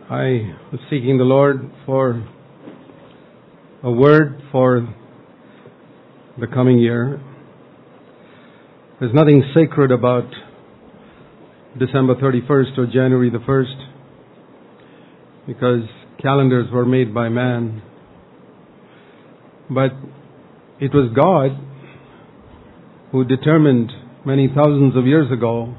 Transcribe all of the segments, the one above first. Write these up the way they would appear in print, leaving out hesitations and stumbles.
I was seeking the Lord for a word for the coming year. There's nothing sacred about December 31st or January the 1st because calendars were made by man. But it was God who determined many thousands of years ago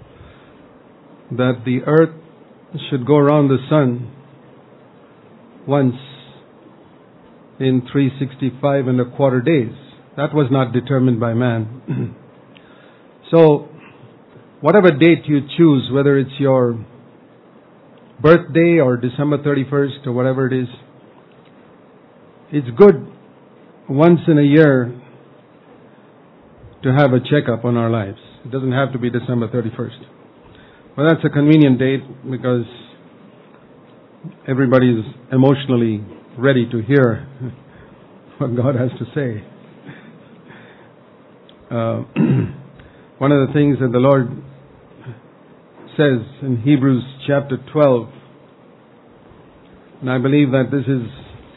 that the earth should go around the sun once in 365 and a quarter days. That was not determined by man. So, whatever date you choose, whether it's your birthday or December 31st or whatever it is, it's good once in a year to have a checkup on our lives. It doesn't have to be December 31st. Well, that's a convenient date because everybody is emotionally ready to hear what God has to say. One of the things that the Lord says in Hebrews chapter 12, and I believe that this is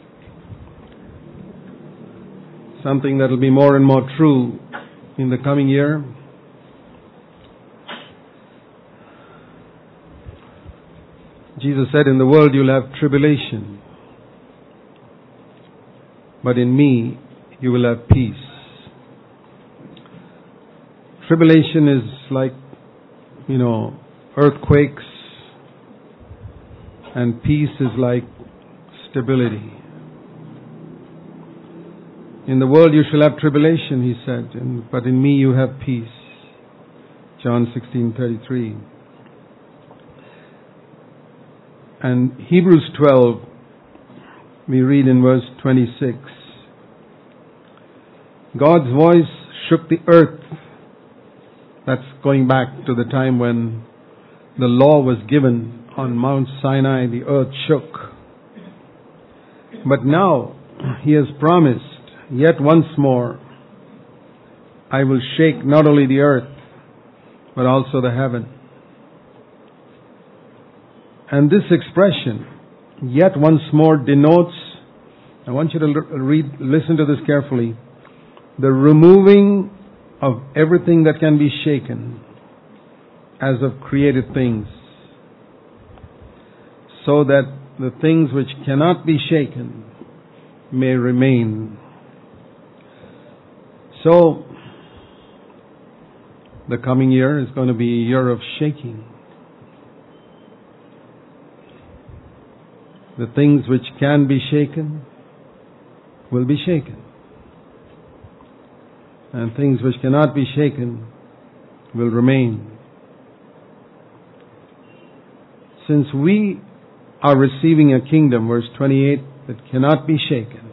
something that will be more and more true in the coming year. Jesus said, in the world you'll have tribulation, but in me you will have peace. Tribulation is like, earthquakes, and peace is like stability. In the world you shall have tribulation, he said, but in me you have peace. John 16:33. And Hebrews 12, we read in verse 26, God's voice shook the earth. That's going back to the time when the law was given on Mount Sinai, the earth shook. But now he has promised, yet once more, I will shake not only the earth, but also the heaven. And this expression, yet once more, denotes, I want you to listen to this carefully, the removing of everything that can be shaken as of created things, so that the things which cannot be shaken may remain. So, the coming year is going to be a year of shaking. The things which can be shaken will be shaken. And things which cannot be shaken will remain. Since we are receiving a kingdom, verse 28, that cannot be shaken,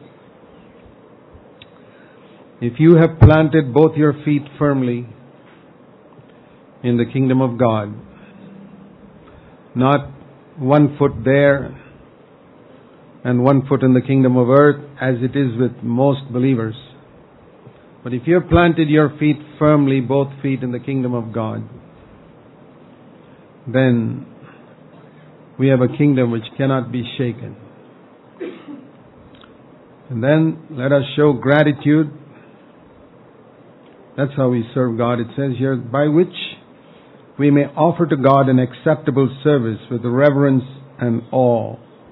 if you have planted both your feet firmly in the kingdom of God, not one foot there and one foot in the kingdom of earth, as it is with most believers. But if you have planted your feet firmly, both feet in the kingdom of God, then we have a kingdom which cannot be shaken. And then let us show gratitude. That's how we serve God. It says here, by which we may offer to God an acceptable service with reverence and awe.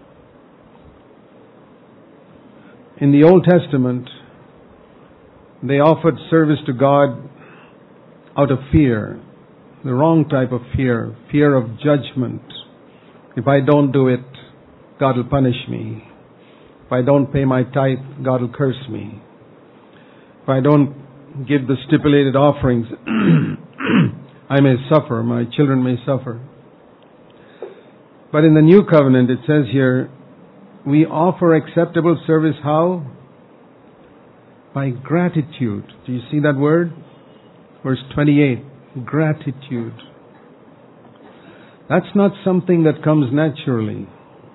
In the Old Testament, they offered service to God out of fear, the wrong type of fear, fear of judgment. If I don't do it, God will punish me. If I don't pay my tithe, God will curse me. If I don't give the stipulated offerings, I may suffer, my children may suffer. But in the New Covenant, it says here, we offer acceptable service how? By gratitude. Do you see that word? Verse 28, gratitude. That's not something that comes naturally.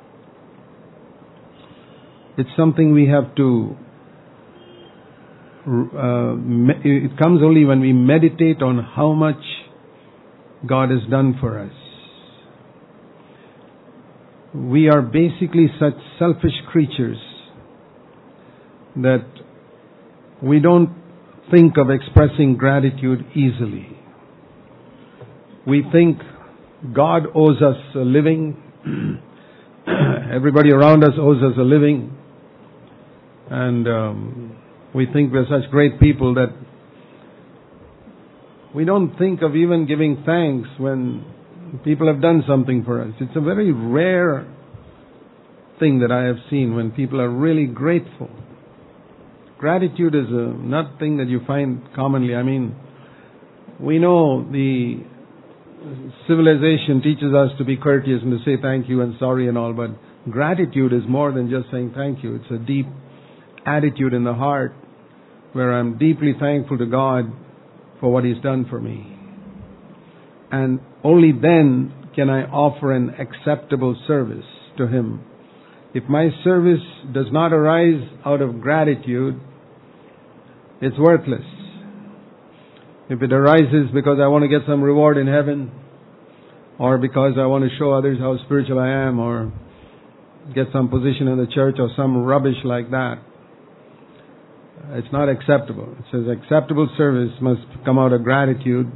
It's something we have to, it comes only when we meditate on how much God has done for us. we are basically such selfish creatures that we don't think of expressing gratitude easily. We think God owes us a living. Everybody around us owes us a living. And we think we're such great people that we don't think of even giving thanks when people have done something for us. It's a very rare thing that I have seen when people are really grateful. Gratitude is not a thing that you find commonly. I mean, we know the civilization teaches us to be courteous and to say thank you and sorry and all, but gratitude is more than just saying thank you. It's a deep attitude in the heart where I'm deeply thankful to God for what He's done for me. And only then can I offer an acceptable service to Him. If my service does not arise out of gratitude, it's worthless. If it arises because I want to get some reward in heaven, or because I want to show others how spiritual I am, or get some position in the church, or some rubbish like that, it's not acceptable. It says acceptable service must come out of gratitude,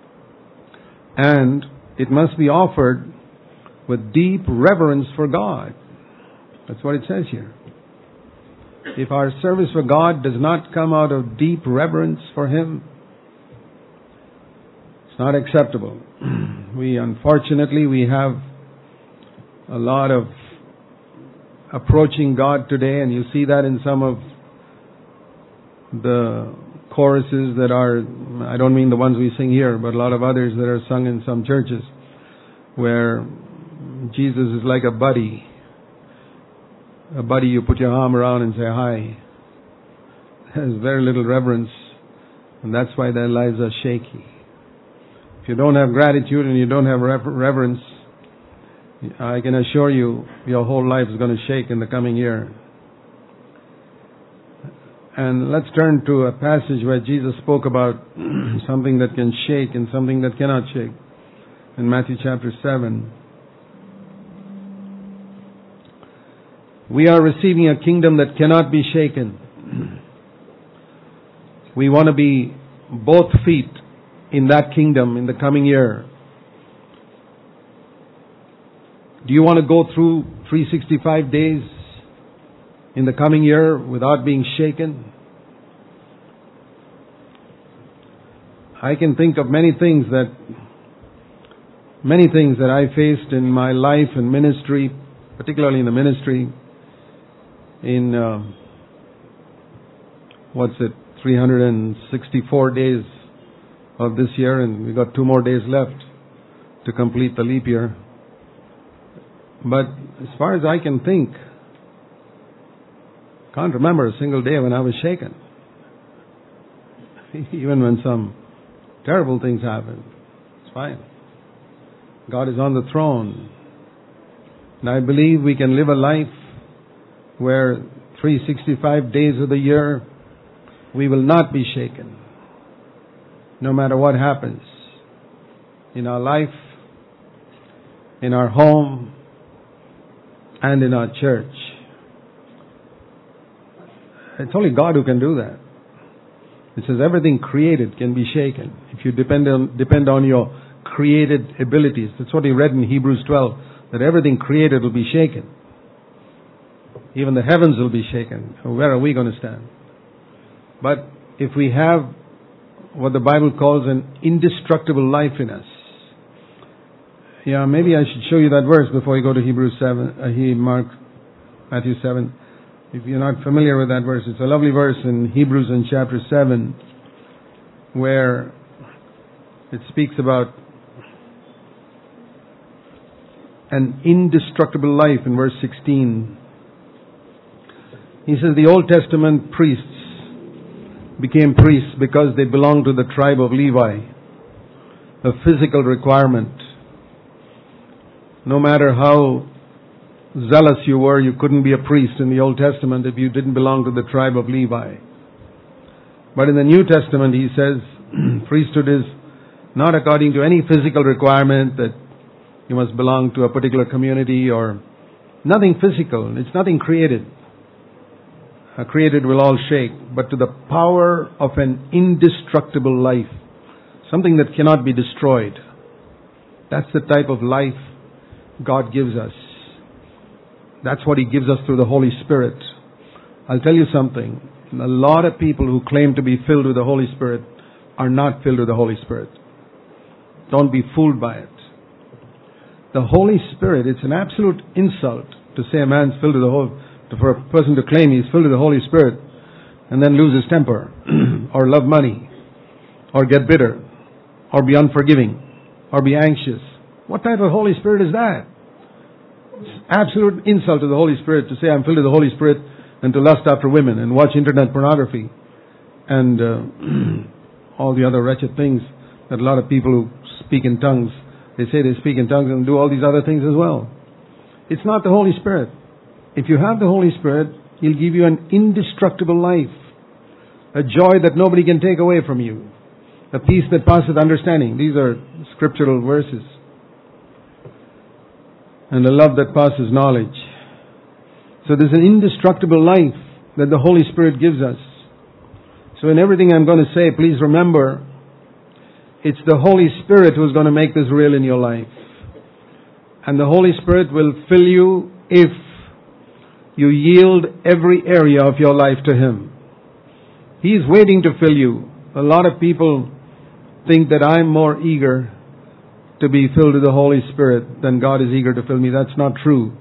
and it must be offered with deep reverence for God. That's what it says here. If our service for God does not come out of deep reverence for Him, it's not acceptable. Unfortunately, we have a lot of approaching God today, and you see that in some of the choruses that are, I don't mean the ones we sing here, but a lot of others that are sung in some churches, where Jesus is like a buddy. A buddy you put your arm around and say hi. There's very little reverence, and that's why their lives are shaky. If you don't have gratitude and you don't have reverence, I can assure you your whole life is going to shake in the coming year. And let's turn to a passage where Jesus spoke about something that can shake and something that cannot shake. In Matthew chapter 7. We are receiving a kingdom that cannot be shaken. We want to be both feet in that kingdom in the coming year. Do you want to go through 365 days in the coming year without being shaken? I can think of many things that I faced in my life and ministry, particularly in the ministry, in 364 days of this year, and we got 2 more days left to complete the leap year. But as far as I can think, can't remember a single day when I was shaken. Even when some terrible things happen, it's fine. God is on the throne. And I believe we can live a life where 365 days of the year we will not be shaken, no matter what happens in our life, in our home, and in our church. It's only God who can do that. It says everything created can be shaken if you depend on your created abilities. That's what he read in Hebrews 12, that everything created will be shaken. Even the heavens will be shaken. Where are we going to stand? But if we have what the Bible calls an indestructible life in us, maybe I should show you that verse before you go to Matthew 7. If you're not familiar with that verse, it's a lovely verse in Hebrews in chapter 7, where it speaks about an indestructible life in verse 16. He says the Old Testament priests became priests because they belonged to the tribe of Levi, a physical requirement. No matter how zealous you were, you couldn't be a priest in the Old Testament if you didn't belong to the tribe of Levi. But in the New Testament, he says, priesthood is not according to any physical requirement that you must belong to a particular community or Nothing physical. It's nothing created. Created will all shake. But to the power of an indestructible life. Something that cannot be destroyed. That's the type of life God gives us. That's what He gives us through the Holy Spirit. I'll tell you something. A lot of people who claim to be filled with the Holy Spirit are not filled with the Holy Spirit. Don't be fooled by it. The Holy Spirit, it's an absolute insult to say a man's filled with the Holy Spirit. For a person to claim he's filled with the Holy Spirit and then lose his temper or love money or get bitter or be unforgiving or be anxious. What type of Holy Spirit is that? It's absolute insult to the Holy Spirit to say I'm filled with the Holy Spirit and to lust after women and watch internet pornography and all the other wretched things that a lot of people who speak in tongues, they say they speak in tongues and do all these other things as well. It's not the Holy Spirit. If you have the Holy Spirit, He'll give you an indestructible life. A joy that nobody can take away from you. A peace that passeth understanding. These are scriptural verses. And a love that passes knowledge. So there's an indestructible life that the Holy Spirit gives us. So in everything I'm going to say, please remember, it's the Holy Spirit who's going to make this real in your life. And the Holy Spirit will fill you if you yield every area of your life to Him. He's waiting to fill you. A lot of people think that I'm more eager to be filled with the Holy Spirit than God is eager to fill me. That's not true.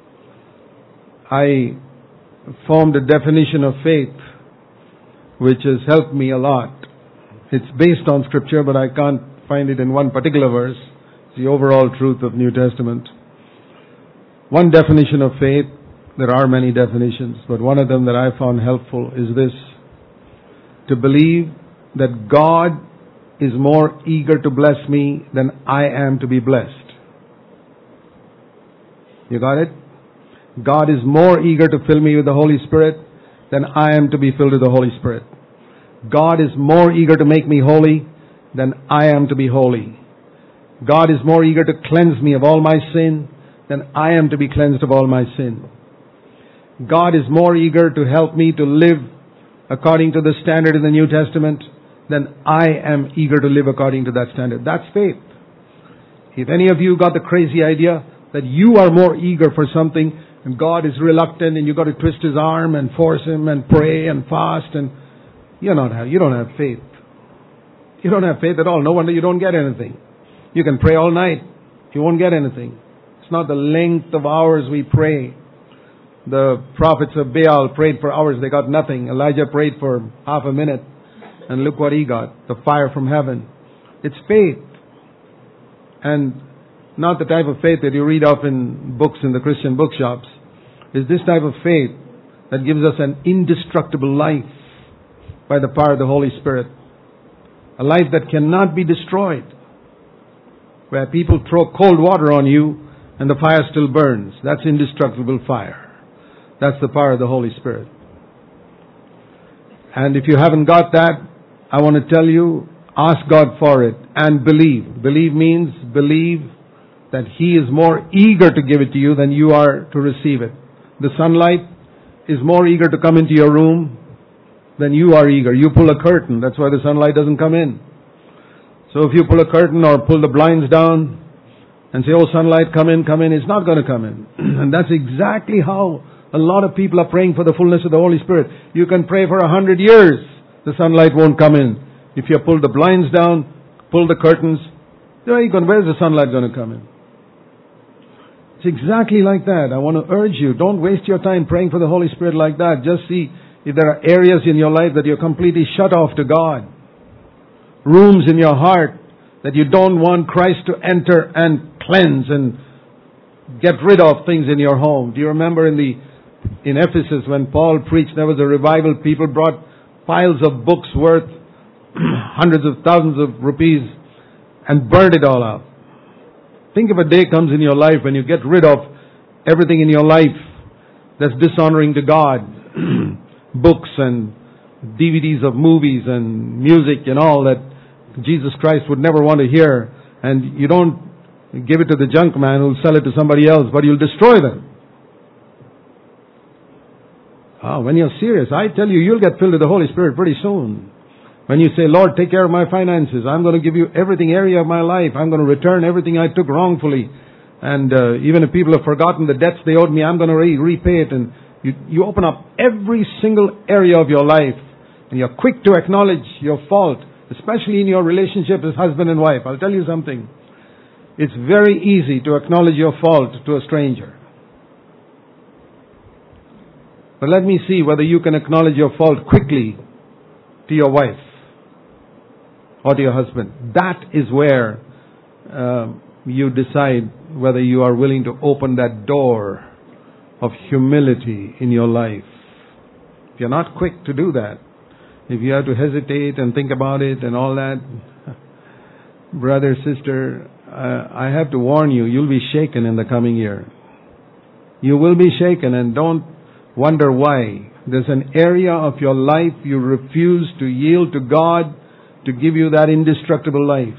I formed a definition of faith which has helped me a lot. It's based on Scripture, but I can't find it in one particular verse. It's the overall truth of New Testament. One definition of faith, there are many definitions, but one of them that I found helpful is this: to believe that God is more eager to bless me than I am to be blessed. You got it? God is more eager to fill me with the Holy Spirit than I am to be filled with the Holy Spirit. God is more eager to make me holy than I am to be holy. God is more eager to cleanse me of all my sin than I am to be cleansed of all my sin. God is more eager to help me to live according to the standard in the New Testament than I am eager to live according to that standard. That's faith. If any of you got the crazy idea that you are more eager for something and God is reluctant and you got to twist His arm and force Him and pray and fast, and you don't have faith. You don't have faith at all. No wonder you don't get anything. You can pray all night. You won't get anything. It's not the length of hours we pray. The prophets of Baal prayed for hours. They got nothing. Elijah prayed for half a minute. And look what he got. The fire from heaven. It's faith. And not the type of faith that you read of in books in the Christian bookshops. It's this type of faith that gives us an indestructible life by the power of the Holy Spirit. A life that cannot be destroyed. Where people throw cold water on you and the fire still burns. That's indestructible fire. That's the power of the Holy Spirit. And if you haven't got that, I want to tell you, ask God for it and believe. Believe means believe that He is more eager to give it to you than you are to receive it. The sunlight is more eager to come into your room than you are eager. You pull a curtain, that's why the sunlight doesn't come in. So if you pull a curtain or pull the blinds down and say, oh, sunlight, come in, it's not going to come in. And that's exactly how a lot of people are praying for the fullness of the Holy Spirit. You can pray for 100 years. The sunlight won't come in. If you pull the blinds down, pull the curtains, where's the sunlight going to come in? It's exactly like that. I want to urge you, don't waste your time praying for the Holy Spirit like that. Just see if there are areas in your life that you're completely shut off to God. Rooms in your heart that you don't want Christ to enter and cleanse and get rid of things in your home. Do you remember in Ephesus when Paul preached, there was a revival. People brought piles of books worth hundreds of thousands of rupees and burned it all up. Think if a day comes in your life when you get rid of everything in your life that's dishonoring to God. Books and DVDs of movies and music and all that Jesus Christ would never want to hear. And you don't give it to the junk man who'll sell it to somebody else, but you'll destroy them. When you're serious, I tell you, you'll get filled with the Holy Spirit pretty soon. When you say, Lord, take care of my finances. I'm going to give you everything area of my life. I'm going to return everything I took wrongfully. And even if people have forgotten the debts they owed me, I'm going to repay it. And you open up every single area of your life. And you're quick to acknowledge your fault, especially in your relationship as husband and wife. I'll tell you something. It's very easy to acknowledge your fault to a stranger. But let me see whether you can acknowledge your fault quickly to your wife or to your husband. That is where you decide whether you are willing to open that door of humility in your life. If you're not quick to do that, if you have to hesitate and think about it and all that, brother, sister, I have to warn you, you'll be shaken in the coming year. You will be shaken, and don't wonder why. There's an area of your life you refuse to yield to God to give you that indestructible life.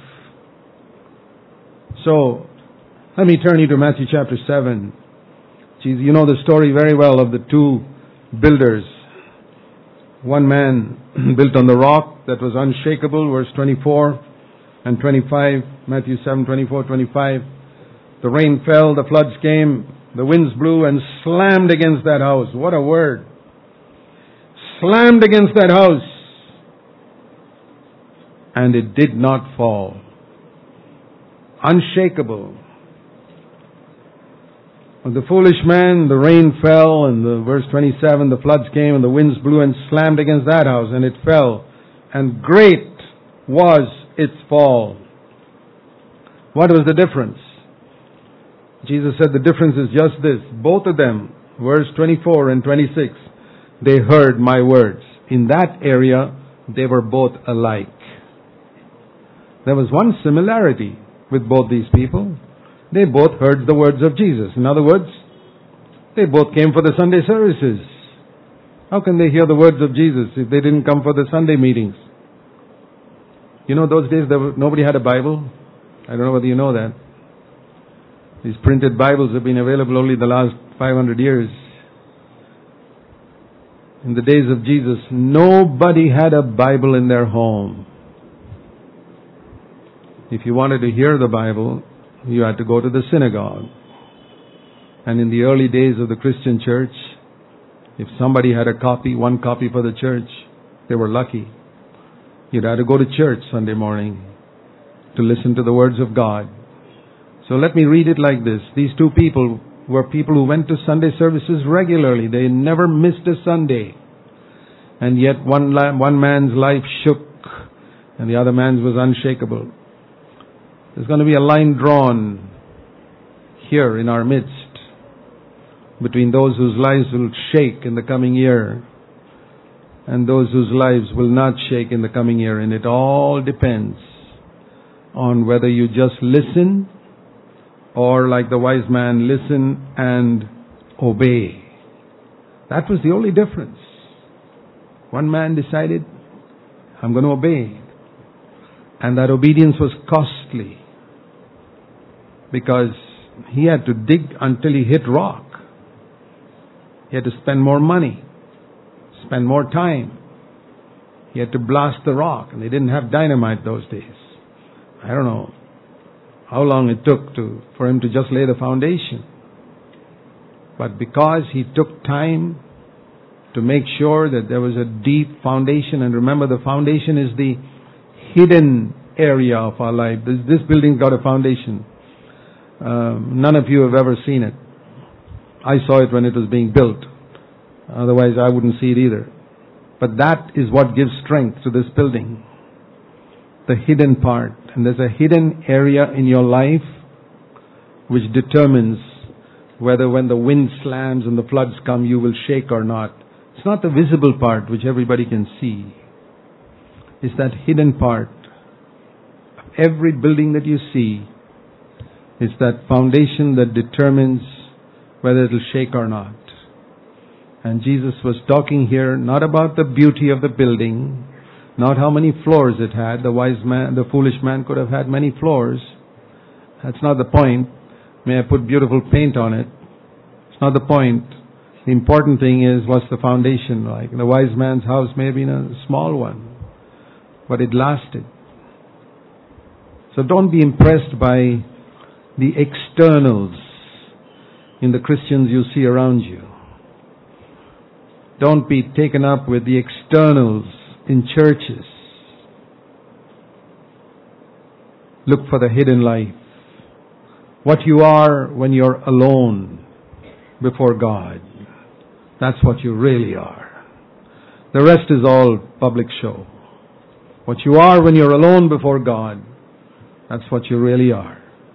So, let me turn you to Matthew chapter 7. You know the story very well of the two builders. One man built on the rock that was unshakable, verse 24 and 25, Matthew 7, 24, 25. The rain fell, the floods came, the winds blew and slammed against that house. What a word. Slammed against that house. And it did not fall. Unshakable. But the foolish man, the rain fell, and verse 27, the floods came and the winds blew and slammed against that house, and it fell. And great was its fall. What was the difference? Jesus said the difference is just this. Both of them, verse 24 and 26, they heard my words. In that area, they were both alike. There was one similarity with both these people. They both heard the words of Jesus. In other words, they both came for the Sunday services. How can they hear the words of Jesus if they didn't come for the Sunday meetings? You know, those days nobody had a Bible. I don't know whether you know that. These printed Bibles have been available only the last 500 years. In the days of Jesus, nobody had a Bible in their home. If you wanted to hear the Bible, you had to go to the synagogue. And in the early days of the Christian church, if somebody had a copy, one copy for the church, they were lucky. You'd have to go to church Sunday morning to listen to the words of God. So let me read it like this. These two people were people who went to Sunday services regularly. They never missed a Sunday. And yet one man's life shook and the other man's was unshakable. There's going to be a line drawn here in our midst between those whose lives will shake in the coming year and those whose lives will not shake in the coming year. And it all depends on whether you just listen or, like the wise man, listen and obey. That was the only difference. One man decided, I'm going to obey. And that obedience was costly because he had to dig until he hit rock. He had to spend more money, spend more time. He had to blast the rock, and they didn't have dynamite those days. I don't know how long it took for him to just lay the foundation. But because he took time to make sure that there was a deep foundation, and remember, the foundation is the hidden area of our life. This building's got a foundation. None of you have ever seen it. I saw it when it was being built. Otherwise, I wouldn't see it either. But that is what gives strength to this building. The hidden part. And there's a hidden area in your life which determines whether when the wind slams and the floods come, you will shake or not. It's not the visible part which everybody can see. It's that hidden part. Every building that you see is that foundation that determines whether it will shake or not. And Jesus was talking here not about the beauty of the building, not how many floors it had. The foolish man could have had many floors. That's not the point. May I put beautiful paint on it? It's not the point. The important thing is, what's the foundation like? The wise man's house may have been a small one, but it lasted. So don't be impressed by the externals in the Christians you see around you. Don't be taken up with the externals in churches. Look for the hidden life. What you are when you're alone before God. That's what you really are. The rest is all public show. What you are when you're alone before God, that's what you really are.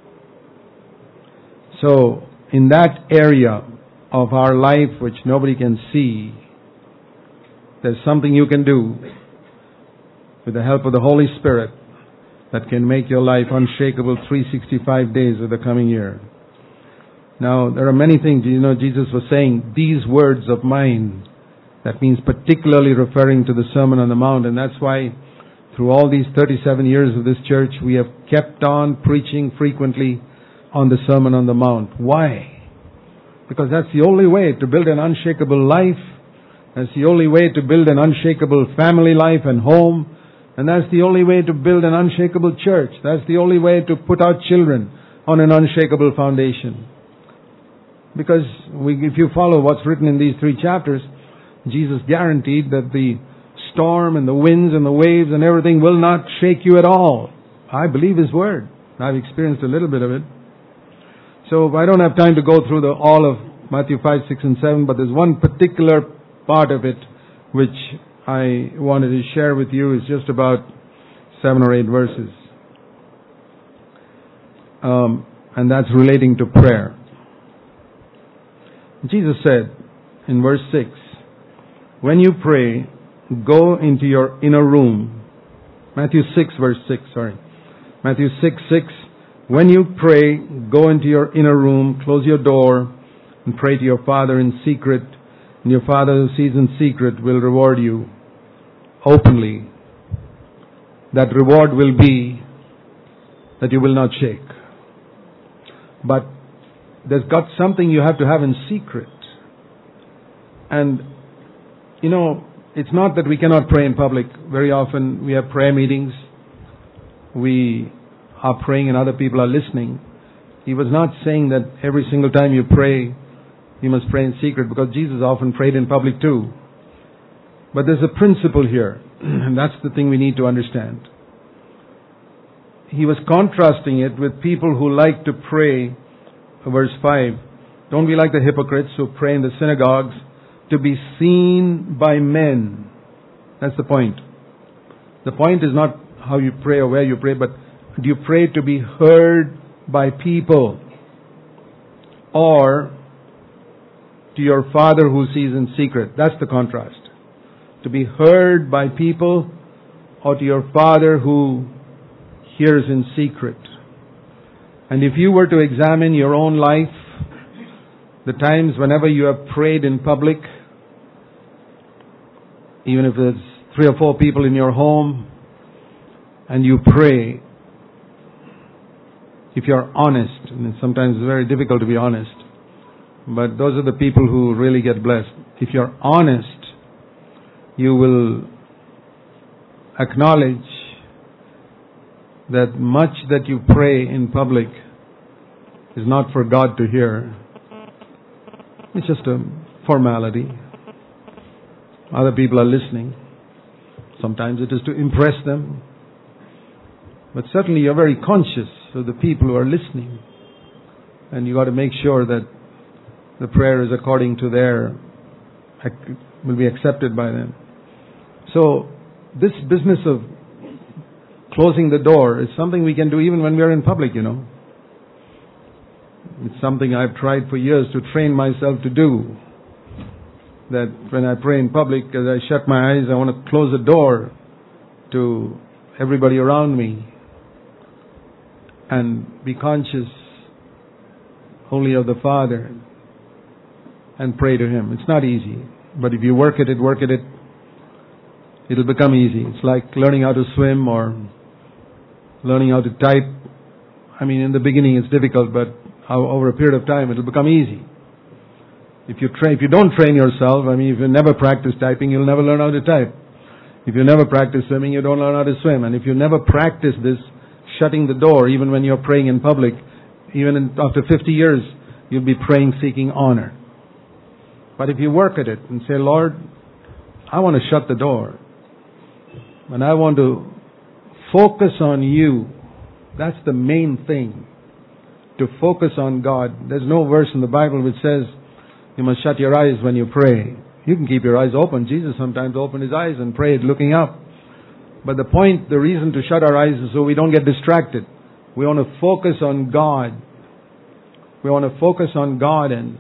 So, in that area of our life which nobody can see, there's something you can do with the help of the Holy Spirit that can make your life unshakable 365 days of the coming year. Now, there are many things, Jesus was saying, these words of mine. That means particularly referring to the Sermon on the Mount, and that's why through all these 37 years of this church, we have kept on preaching frequently on the Sermon on the Mount. Why? Because that's the only way to build an unshakable life. That's the only way to build an unshakable family life and home. And that's the only way to build an unshakable church. That's the only way to put our children on an unshakable foundation. Because if you follow what's written in these 3 chapters, Jesus guaranteed that the storm and the winds and the waves and everything will not shake you at all. I believe His Word. I've experienced a little bit of it. So I don't have time to go through all of Matthew 5, 6 and 7, but there's one particular part of it which I wanted to share with you. Is just about 7 or 8 verses. And that's relating to prayer. Jesus said in verse 6, when you pray, go into your inner room. Matthew 6, verse 6, Matthew 6, 6. When you pray, go into your inner room, close your door, and pray to your Father in secret. And your Father who sees in secret will reward you openly. That reward will be that you will not shake. But there's got something you have to have in secret. And, it's not that we cannot pray in public. Very often we have prayer meetings. We are praying and other people are listening. He was not saying that every single time you pray, you must pray in secret, because Jesus often prayed in public too. But there's a principle here, and that's the thing we need to understand. He was contrasting it with people who like to pray, verse 5, don't be like the hypocrites who pray in the synagogues to be seen by men. That's the point. The point is not how you pray or where you pray, but do you pray to be heard by people, or to your Father who sees in secret? That's the contrast. To be heard by people, or to your Father who hears in secret. And if you were to examine your own life, the times whenever you have prayed in public, even if there's 3 or 4 people in your home, and you pray, if you're honest, and sometimes it's very difficult to be honest, but those are the people who really get blessed. If you're honest, you will acknowledge that much that you pray in public is not for God to hear. It's just a formality. Other people are listening. Sometimes it is to impress them. But certainly you're very conscious of the people who are listening. And you got to make sure that the prayer is according to will be accepted by them. So this business of closing the door is something we can do even when we are in public, It's something I've tried for years to train myself to do. That when I pray in public, as I shut my eyes, I want to close the door to everybody around me and be conscious only of the Father and pray to Him. It's not easy, but if you work at it, it'll become easy. It's like learning how to swim or learning how to type. In the beginning it's difficult, but over a period of time it'll become easy. If you don't train yourself, if you never practice typing, you'll never learn how to type. If you never practice swimming, you don't learn how to swim. And if you never practice this, shutting the door, even when you're praying in public, after 50 years, you'll be praying seeking honor. But if you work at it and say, Lord, I want to shut the door, and I want to focus on you. That's the main thing. To focus on God. There's no verse in the Bible which says you must shut your eyes when you pray. You can keep your eyes open. Jesus sometimes opened His eyes and prayed looking up. But the reason to shut our eyes is so we don't get distracted. We want to focus on God. We want to focus on God, and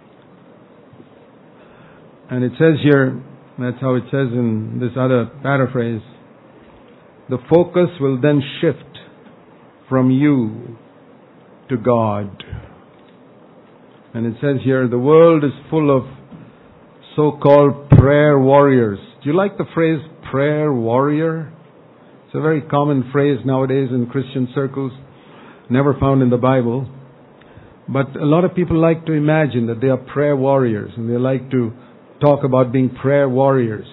it says here, that's how it says in this other paraphrase, the focus will then shift from you to God. And it says here, the world is full of so-called prayer warriors. Do you like the phrase prayer warrior? It's a very common phrase nowadays in Christian circles, never found in the Bible. But a lot of people like to imagine that they are prayer warriors, and they like to talk about being prayer warriors.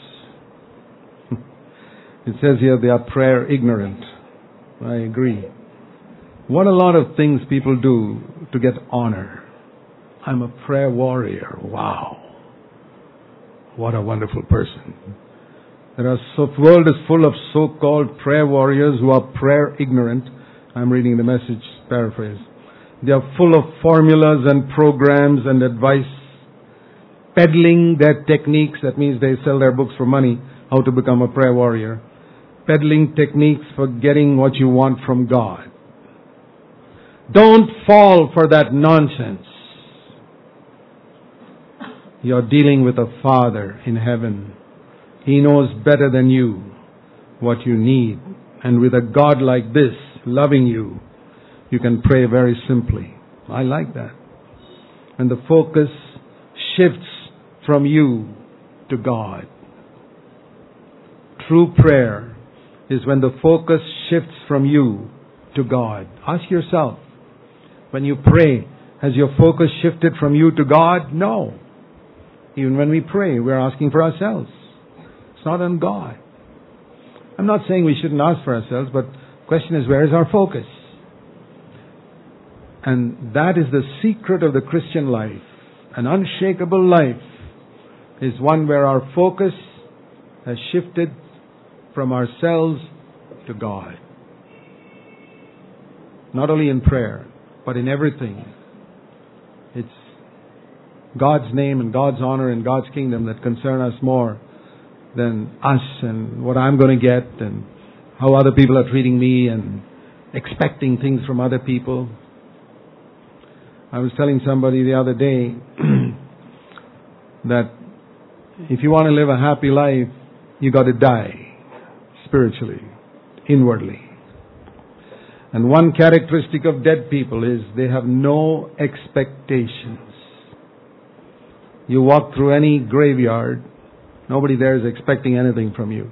It says here they are prayer ignorant. I agree. What a lot of things people do to get honor. I'm a prayer warrior. Wow. What a wonderful person. The world is full of so-called prayer warriors who are prayer ignorant. I'm reading the Message paraphrase. They are full of formulas and programs and advice, peddling their techniques. That means they sell their books for money, how to become a prayer warrior. Peddling techniques for getting what you want from God. Don't fall for that nonsense. You're dealing with a Father in heaven. He knows better than you what you need. And with a God like this, loving you, you can pray very simply. I like that. And the focus shifts from you to God. True prayer is when the focus shifts from you to God. Ask yourself, when you pray, has your focus shifted from you to God? No. Even when we pray, we're asking for ourselves. It's not on God. I'm not saying we shouldn't ask for ourselves, but the question is, where is our focus? And that is the secret of the Christian life. An unshakable life is one where our focus has shifted from ourselves to God. Not only in prayer, but in everything. It's God's name and God's honor and God's kingdom that concern us more than us and what I'm going to get and how other people are treating me and expecting things from other people. I was telling somebody the other day that if you want to live a happy life, you got to die spiritually, inwardly. And one characteristic of dead people is they have no expectations. You walk through any graveyard, nobody there is expecting anything from you.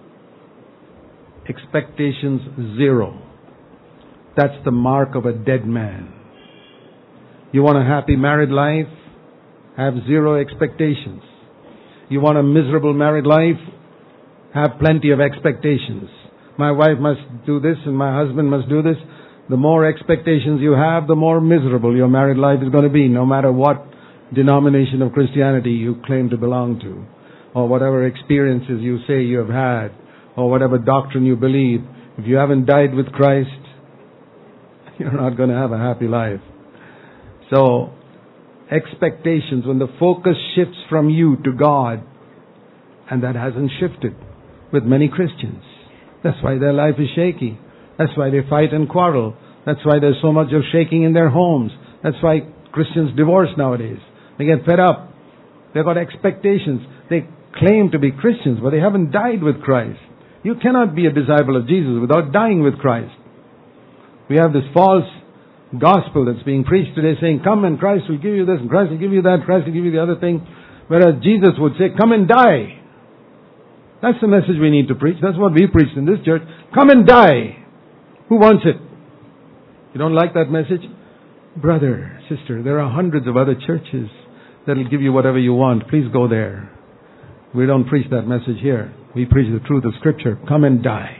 Expectations zero. That's the mark of a dead man. You want a happy married life? Have zero expectations. You want a miserable married life? Have plenty of expectations. My wife must do this and my husband must do this. The more expectations you have, the more miserable your married life is going to be, no matter what denomination of Christianity you claim to belong to, or whatever experiences you say you have had, or whatever doctrine you believe. If you haven't died with Christ, you're not going to have a happy life. So, expectations, when the focus shifts from you to God, and that hasn't shifted with many Christians. That's why their life is shaky. That's why they fight and quarrel. That's why there's so much of shaking in their homes. That's why Christians divorce nowadays. They get fed up. They've got expectations. They claim to be Christians, but they haven't died with Christ. You cannot be a disciple of Jesus without dying with Christ. We have this false gospel that's being preached today saying, come and Christ will give you this, and Christ will give you that, Christ will give you the other thing. Whereas Jesus would say, come and die. That's the message we need to preach. That's what we preached in this church. Come and die. Who wants it? You don't like that message? Brother, sister, there are hundreds of other churches that'll give you whatever you want. Please go there. We don't preach that message here. We preach the truth of Scripture. Come and die.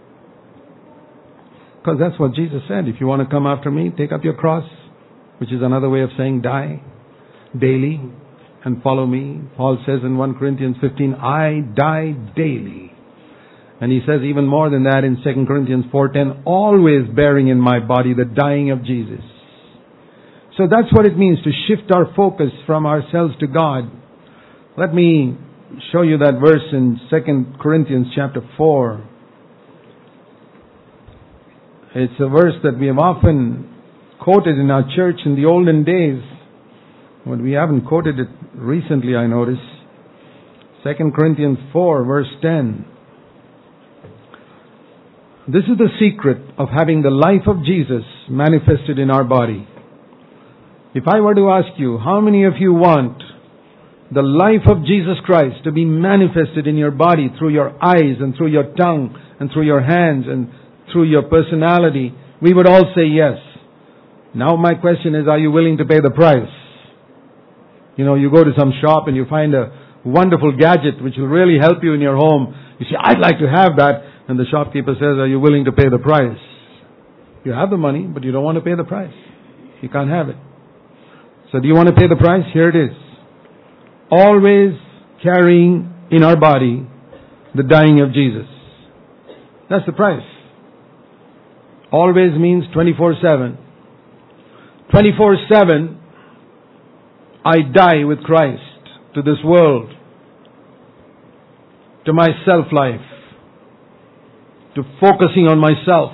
Because that's what Jesus said. If you want to come after me, take up your cross, which is another way of saying die daily and follow me. Paul says in 1 Corinthians 15, I die daily. And he says even more than that in 2 Corinthians 4:10, always bearing in my body the dying of Jesus. So that's what it means to shift our focus from ourselves to God. Let me show you that verse in 2 Corinthians chapter 4. It's a verse that we have often quoted in our church in the olden days, but we haven't quoted it recently, I notice. 2 Corinthians 4 verse 10. This is the secret of having the life of Jesus manifested in our body. If I were to ask you, how many of you want the life of Jesus Christ to be manifested in your body through your eyes and through your tongue and through your hands and through your personality? We would all say yes. Now my question is, are you willing to pay the price? You know, you go to some shop and you find a wonderful gadget which will really help you in your home. You say, I'd like to have that. And the shopkeeper says, are you willing to pay the price? You have the money, but you don't want to pay the price. You can't have it. So do you want to pay the price? Here it is. Always carrying in our body the dying of Jesus. That's the price. Always means 24/7. 24/7, I die with Christ to this world, to my self-life, to focusing on myself.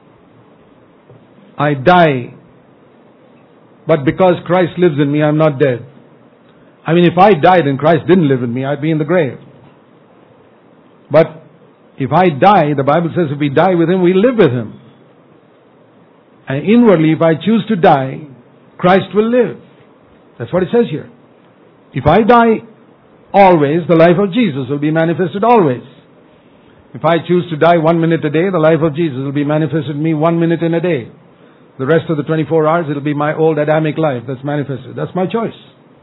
I die, but because Christ lives in me, I'm not dead. I mean, if I died and Christ didn't live in me, I'd be in the grave. But if I die, the Bible says if we die with Him, we live with Him. And inwardly, if I choose to die, Christ will live. That's what it says here. If I die always, the life of Jesus will be manifested always. If I choose to die 1 minute a day, the life of Jesus will be manifested in me 1 minute in a day. The rest of the 24 hours, it'll be my old Adamic life that's manifested. That's my choice.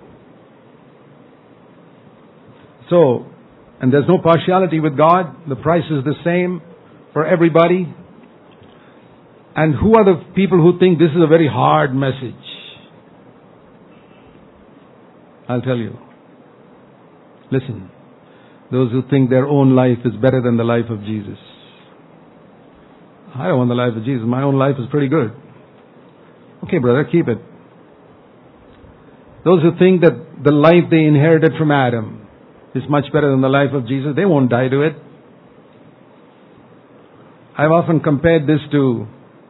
So, and there's no partiality with God. The price is the same for everybody. And who are the people who think this is a very hard message? I'll tell you. Listen. Those who think their own life is better than the life of Jesus. I don't want the life of Jesus. My own life is pretty good. Okay, brother, keep it. Those who think that the life they inherited from Adam is much better than the life of Jesus, they won't die to it. I've often compared this to,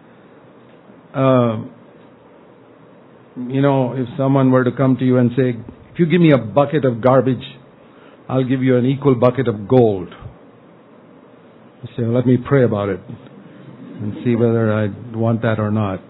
if someone were to come to you and say, if you give me a bucket of garbage, I'll give you an equal bucket of gold. You say, well, let me pray about it and see whether I want that or not.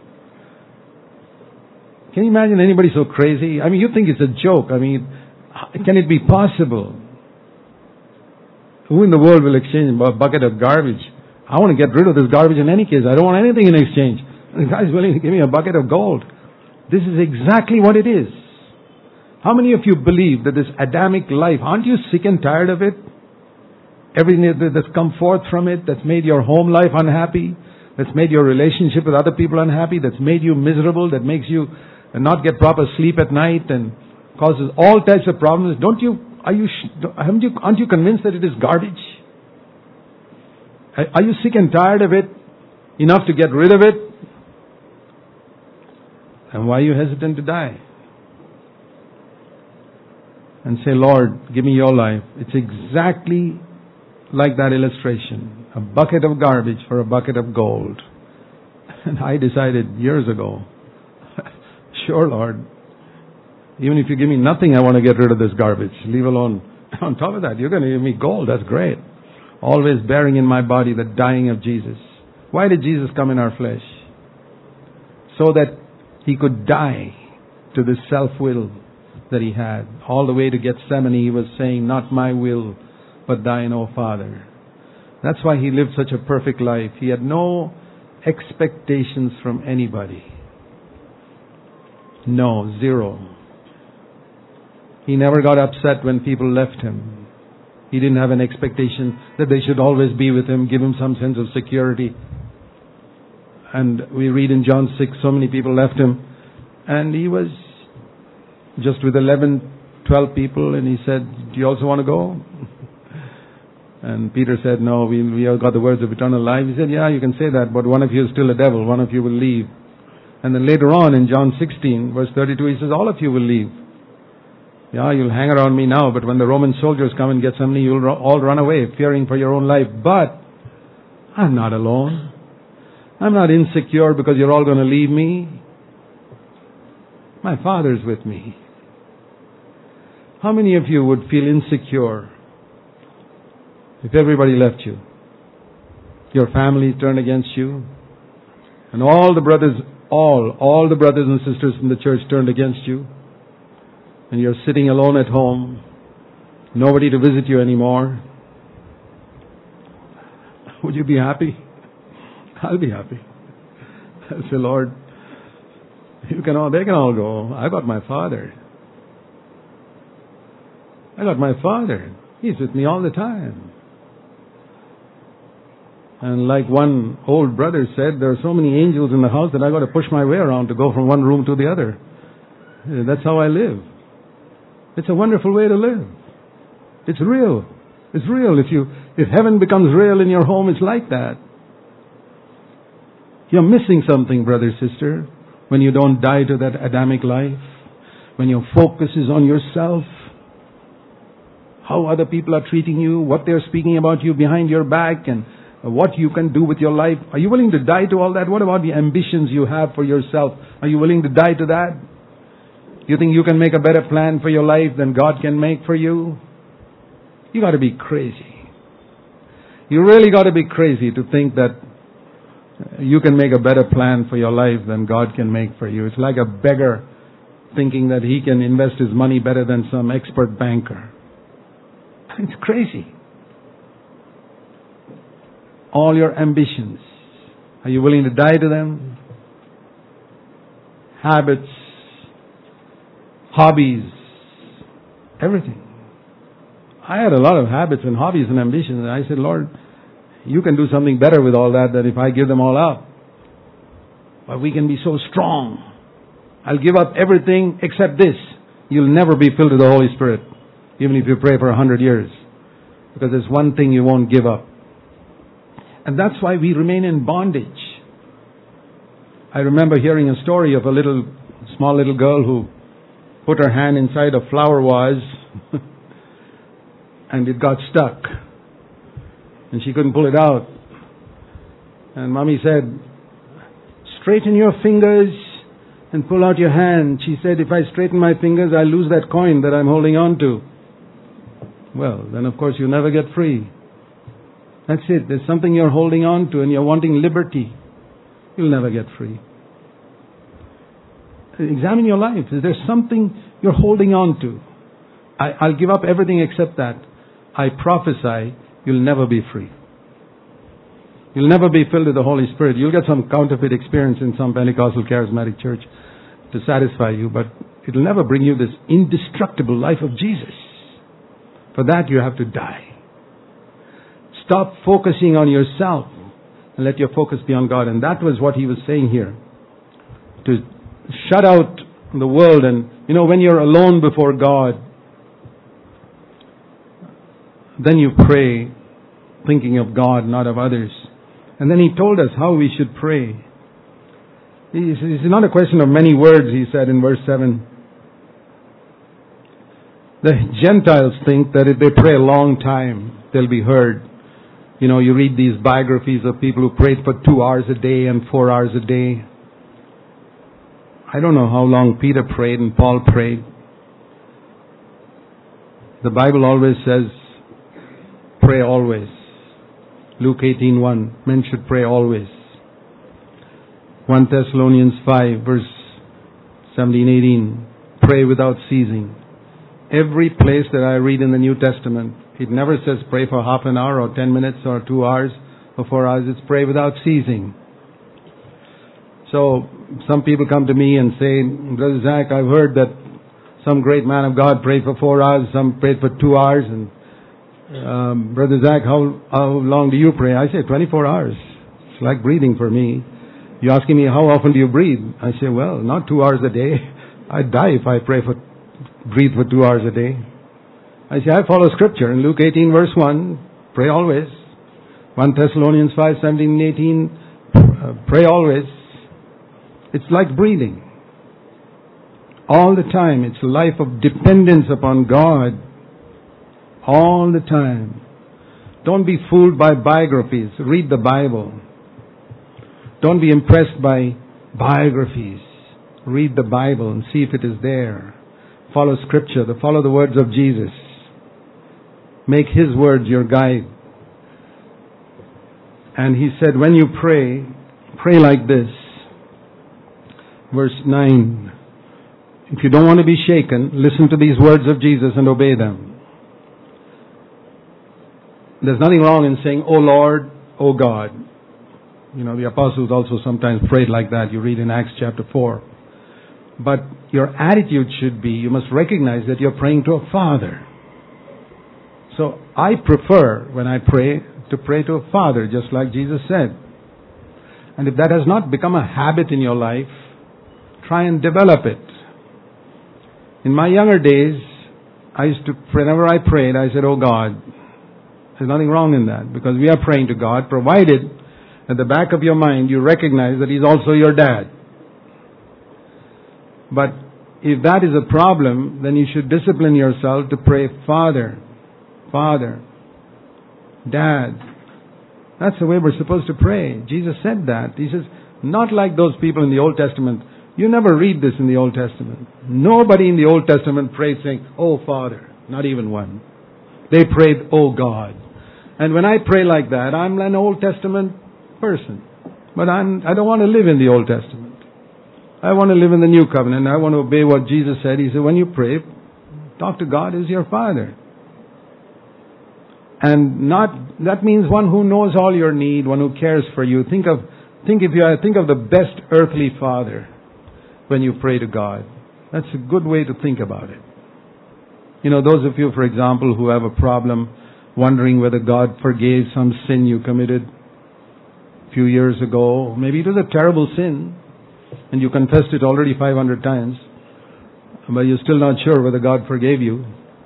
Can you imagine anybody so crazy? I mean, you think it's a joke. I mean, can it be possible? Who in the world will exchange a bucket of garbage? I want to get rid of this garbage in any case. I don't want anything in exchange. The guy's willing to give me a bucket of gold. This is exactly what it is. How many of you believe that this Adamic life, aren't you sick and tired of it? Everything that's come forth from it, that's made your home life unhappy, that's made your relationship with other people unhappy, that's made you miserable, that makes you not get proper sleep at night and causes all types of problems. Aren't you convinced that it is garbage? Are you sick and tired of it enough to get rid of it? And why are you hesitant to die? And say, Lord, give me your life. It's exactly like that illustration. A bucket of garbage for a bucket of gold. And I decided years ago, sure, Lord, even if you give me nothing, I want to get rid of this garbage. Leave alone. On top of that, you're going to give me gold. That's great. Always bearing in my body the dying of Jesus. Why did Jesus come in our flesh? So that He could die to this self-will that He had. All the way to Gethsemane, He was saying, not my will, but thine, O Father. That's why He lived such a perfect life. He had no expectations from anybody. No, zero. He never got upset when people left him. He didn't have an expectation that they should always be with him, give him some sense of security. And we read in John 6, so many people left him. And he was just with 11, 12 people, and he said, do you also want to go? And Peter said, no, we have got the words of eternal life. He said, yeah, you can say that, but one of you is still a devil. One of you will leave. And then later on in John 16, verse 32, he says, all of you will leave. Yeah, you'll hang around me now, but when the Roman soldiers come and get somebody, you'll all run away, fearing for your own life. But I'm not alone. I'm not insecure because you're all going to leave me. My Father's with me. How many of you would feel insecure if everybody left you? Your family turned against you, and all the brothers and sisters in the church turned against you, and you're sitting alone at home, nobody to visit you anymore. Would you be happy? I'll be happy. I'll say, Lord, they can all go. I got my Father. I got my Father. He's with me all the time. And like one old brother said, there are so many angels in the house that I got to push my way around to go from one room to the other. That's how I live. It's a wonderful way to live. It's real. It's real. If heaven becomes real in your home, it's like that. You're missing something, brother, sister, when you don't die to that Adamic life, when your focus is on yourself, how other people are treating you, what they're speaking about you behind your back, and what you can do with your life. Are you willing to die to all that? What about the ambitions you have for yourself? Are you willing to die to that? You think you can make a better plan for your life than God can make for you? You got to be crazy. You really got to be crazy to think that you can make a better plan for your life than God can make for you. It's like a beggar thinking that he can invest his money better than some expert banker. It's crazy. All your ambitions, are you willing to die to them? Habits, hobbies, everything. I had a lot of habits and hobbies and ambitions, and I said, Lord, you can do something better with all that than if I give them all up. But we can be so strong. I'll give up everything except this. You'll never be filled with the Holy Spirit, even if you pray for 100 years. Because there's one thing you won't give up. And that's why we remain in bondage. I remember hearing a story of a small little girl who put her hand inside a flower vase and it got stuck. And she couldn't pull it out. And Mommy said, straighten your fingers and pull out your hand. She said, if I straighten my fingers, I'll lose that coin that I'm holding on to. Well, then of course you never get free. That's it. There's something you're holding on to and you're wanting liberty. You'll never get free. Examine your life. Is there something you're holding on to? I'll give up everything except that. I prophesy you'll never be free. You'll never be filled with the Holy Spirit. You'll get some counterfeit experience in some Pentecostal charismatic church to satisfy you, but it'll never bring you this indestructible life of Jesus. For that you have to die. Stop focusing on yourself and let your focus be on God. And that was what he was saying here. To shut out the world. And, when you're alone before God, then you pray thinking of God, not of others. And then he told us how we should pray. It's not a question of many words, he said in verse 7. The Gentiles think that if they pray a long time, they'll be heard. You read these biographies of people who prayed for 2 hours a day and 4 hours a day. I don't know how long Peter prayed and Paul prayed. The Bible always says, pray always. Luke 18:1, men should pray always. 1 Thessalonians 5, verse 17-18, pray without ceasing. Every place that I read in the New Testament, it never says pray for half an hour or 10 minutes or 2 hours or 4 hours. It's pray without ceasing. So some people come to me and say, Brother Zach, I've heard that Some great man of God prayed for 4 hours, some prayed for 2 hours. And Brother Zach, how long do you pray? I say 24 hours. It's like breathing for me. You're asking me, how often do you breathe? I say, well, not 2 hours a day. I'd die if I breathe for 2 hours a day. I say, I follow Scripture. In Luke 18 verse 1, pray always. 1 Thessalonians 5, 17 and 18, pray always. It's like breathing. All the time. It's a life of dependence upon God. All the time. Don't be fooled by biographies. Read the Bible. Don't be impressed by biographies. Read the Bible and see if it is there. Follow Scripture. Follow the words of Jesus. Make His words your guide. And He said, when you pray, pray like this. Verse 9. If you don't want to be shaken, listen to these words of Jesus and obey them. There's nothing wrong in saying, O Lord, O God. You know, the apostles also sometimes prayed like that. You read in Acts chapter 4. But your attitude should be, you must recognize that you're praying to a Father. So I prefer, when I pray, to pray to a Father, just like Jesus said. And if that has not become a habit in your life, try and develop it. In my younger days, I used to, whenever I prayed, I said, Oh God. There's nothing wrong in that, because we are praying to God, provided at the back of your mind you recognize that He's also your dad. But if that is a problem, then you should discipline yourself to pray, Father, Father, Dad. That's the way we're supposed to pray. Jesus said that. He says, not like those people in the Old Testament. You never read this in the Old Testament. Nobody in the Old Testament prayed saying, Oh Father. Not even one. They prayed, Oh God. And when I pray like that, I'm an Old Testament person. But I don't want to live in the Old Testament. I want to live in the New Covenant. I want to obey what Jesus said. He said, when you pray, talk to God as your Father. And that means one who knows all your need, one who cares for you. Think of the best earthly father when you pray to God. That's a good way to think about it. You know, those of you, for example, who have a problem wondering whether God forgave some sin you committed a few years ago. Maybe it was a terrible sin and you confessed it already 500 times, but you're still not sure whether God forgave you.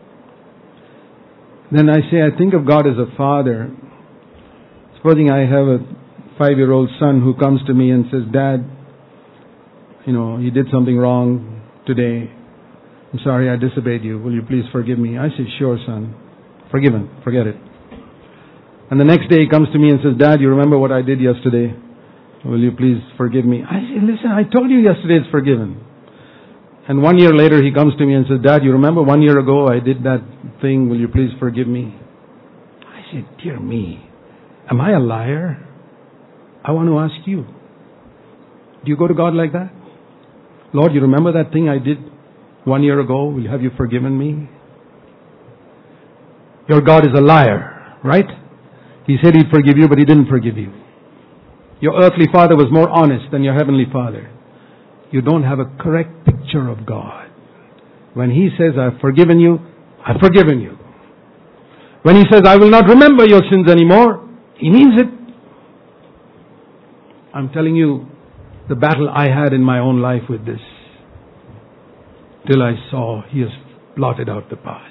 Then I think of God as a father. Supposing I have a 5-year-old son who comes to me and says, Dad, you know, he did something wrong today. I'm sorry I disobeyed you. Will you please forgive me? I say, sure, son. Forgiven. Forget it. And the next day he comes to me and says, Dad, you remember what I did yesterday? Will you please forgive me? I say, listen, I told you yesterday it's forgiven. And 1 year later he comes to me and says, Dad, you remember 1 year ago I did that thing. Will you please forgive me? I said, dear me, am I a liar? I want to ask you. Do you go to God like that? Lord, you remember that thing I did 1 year ago? Have you forgiven me? Your God is a liar, right? He said He'd forgive you, but He didn't forgive you. Your earthly father was more honest than your heavenly Father. You don't have a correct picture of God. When He says, I've forgiven you, I've forgiven you. When He says, I will not remember your sins anymore, He means it. I'm telling you the battle I had in my own life with this. Till I saw He has blotted out the past.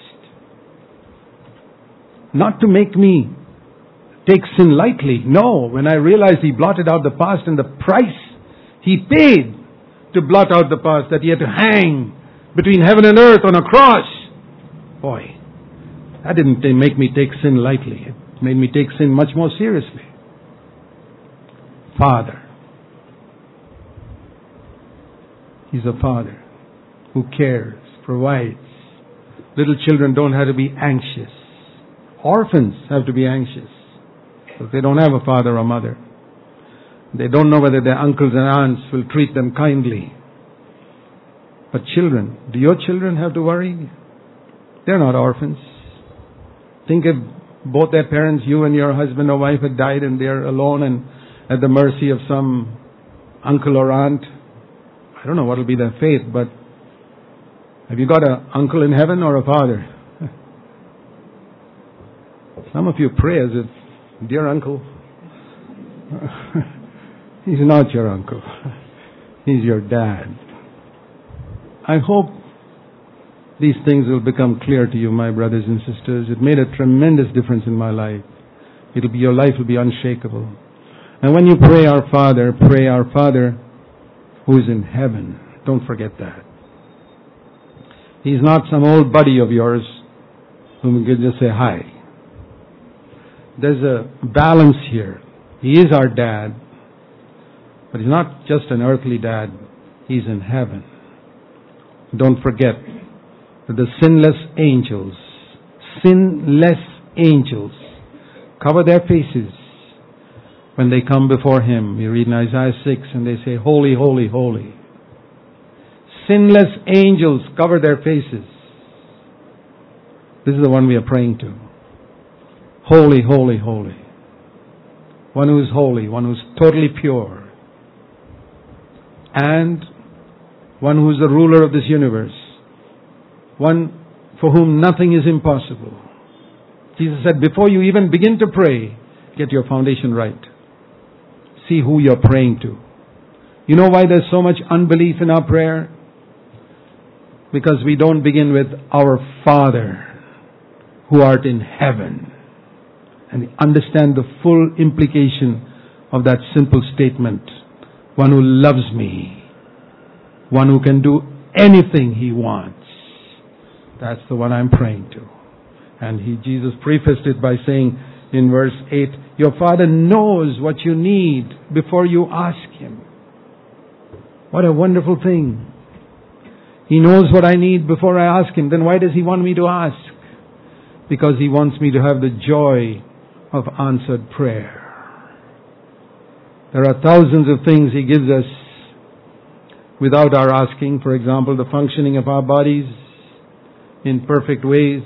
Not to make me take sin lightly. No, when I realized He blotted out the past and the price He paid to blot out the past, that He had to hang between heaven and earth on a cross. Boy, that didn't make me take sin lightly. It made me take sin much more seriously. Father. He's a Father who cares, provides. Little children don't have to be anxious. Orphans have to be anxious because they don't have a father or mother. They don't know whether their uncles and aunts will treat them kindly. But children, do your children have to worry? They're not orphans. Think if both their parents, you and your husband or wife, had died and they're alone and at the mercy of some uncle or aunt. I don't know what will be their fate, but Have you got an uncle in heaven or a father? Some of you pray as if, dear uncle. He's not your uncle. He's your dad. I hope these things will become clear to you, my brothers and sisters. It made a tremendous difference in my life. Your life will be unshakable. And when you pray our Father who is in heaven. Don't forget that. He's not some old buddy of yours whom you can just say hi. There's a balance here. He is our dad, but he's not just an earthly dad. He's in heaven. Don't forget that the sinless angels cover their faces when they come before Him. We read in Isaiah 6 and they say, holy, holy, holy. Sinless angels cover their faces. This is the one we are praying to. Holy, holy, holy. One who is holy, one who is totally pure. And one who is the ruler of this universe. One for whom nothing is impossible. Jesus said, before you even begin to pray, get your foundation right. See who you're praying to. You know why there's so much unbelief in our prayer? Because we don't begin with our Father who art in heaven. And understand the full implication of that simple statement. One who loves me. One who can do anything He wants. That's the one I'm praying to. And Jesus prefaced it by saying in verse 8, your Father knows what you need before you ask Him. What a wonderful thing. He knows what I need before I ask Him. Then why does He want me to ask? Because He wants me to have the joy of answered prayer. There are thousands of things He gives us without our asking. For example, the functioning of our bodies in perfect ways.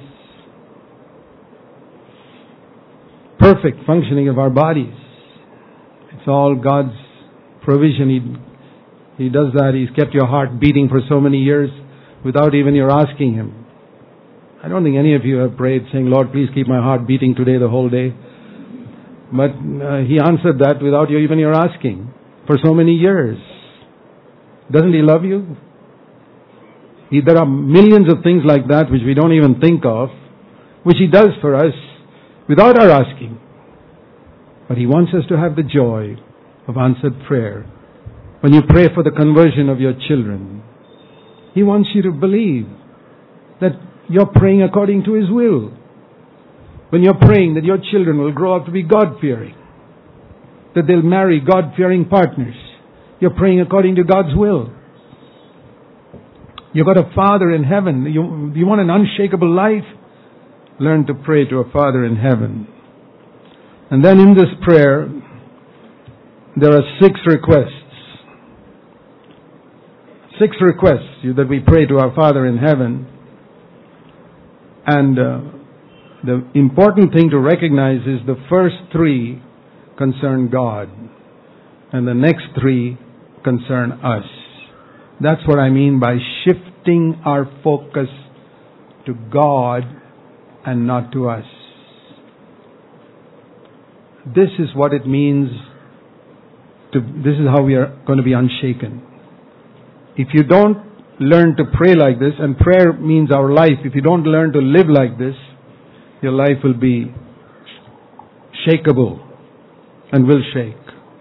Perfect functioning of our bodies. It's all God's provision. He does that. He's kept your heart beating for so many years without even your asking Him. I don't think any of you have prayed saying, Lord, please keep my heart beating today the whole day. But He answered that without even your asking for so many years. Doesn't He love you? There are millions of things like that which we don't even think of, which He does for us without our asking. But He wants us to have the joy of answered prayer. When you pray for the conversion of your children, He wants you to believe that you're praying according to His will. When you're praying that your children will grow up to be God-fearing, that they'll marry God-fearing partners, you're praying according to God's will. You've got a Father in heaven. You want an unshakable life? Learn to pray to a Father in heaven. And then in this prayer, there are 6 requests. 6 requests that we pray to our Father in heaven. And the important thing to recognize is the first 3 concern God. And the next 3 concern us. That's what I mean by shifting our focus to God and not to us. This is what it means this is how we are going to be unshaken. If you don't learn to pray like this, and prayer means our life, if you don't learn to live like this, your life will be shakeable and will shake.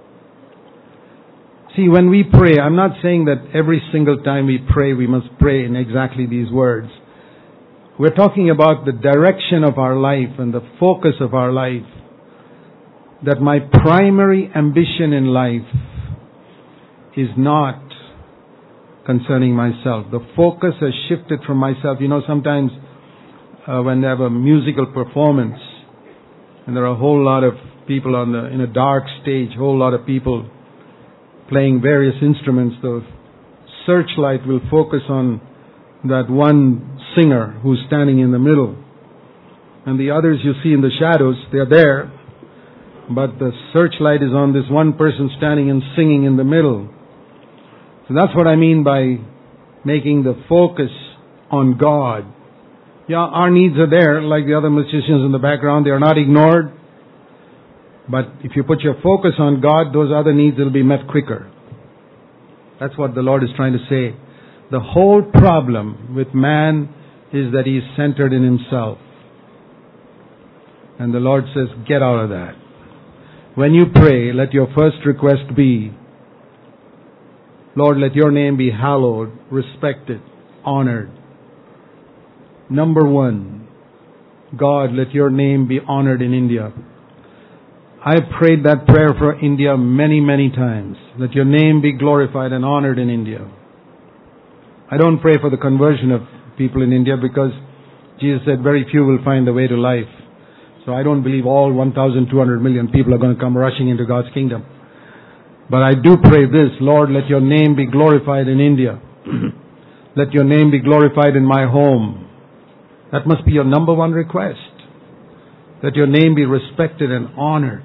See, when we pray, I'm not saying that every single time we pray, we must pray in exactly these words. We're talking about the direction of our life and the focus of our life. That my primary ambition in life is not concerning myself. The focus has shifted from myself. You know, sometimes when they have a musical performance and there are a whole lot of people in a dark stage, a whole lot of people playing various instruments, the searchlight will focus on that one singer who's standing in the middle. And the others you see in the shadows, they're there, but the searchlight is on this one person standing and singing in the middle. So that's what I mean by making the focus on God. Yeah, our needs are there, like the other musicians in the background. They are not ignored. But if you put your focus on God, those other needs will be met quicker. That's what the Lord is trying to say. The whole problem with man is that he is centered in himself. And the Lord says, get out of that. When you pray, let your first request be, Lord, let your name be hallowed, respected, honored. Number one, God, let your name be honored in India. I've prayed that prayer for India many, many times. Let your name be glorified and honored in India. I don't pray for the conversion of people in India because Jesus said very few will find the way to life. So I don't believe all 1,200 million people are going to come rushing into God's kingdom. But I do pray this, Lord, let your name be glorified in India. Let your name be glorified in my home. That must be your number one request. Let your name be respected and honored.